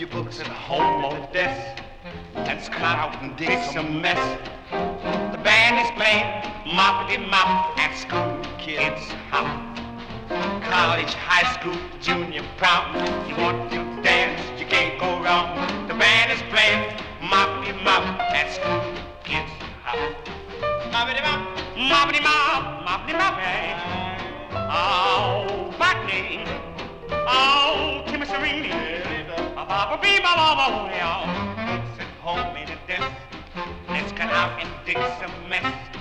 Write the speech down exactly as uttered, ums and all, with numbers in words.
your books at home on the desk. Let's come out and dig some mess. The band is playing moppity mop at school. Kids hop. College, high school, junior prom. You want to dance, you can't go wrong. The band is playing moppity mop at school. Kids hop. Moppity mop, moppity mop, moppity mop. Oh, botany. Oh, Timmy Serene. Papa be my mama. Sit home in a desk. Let's cut out and dig some mess.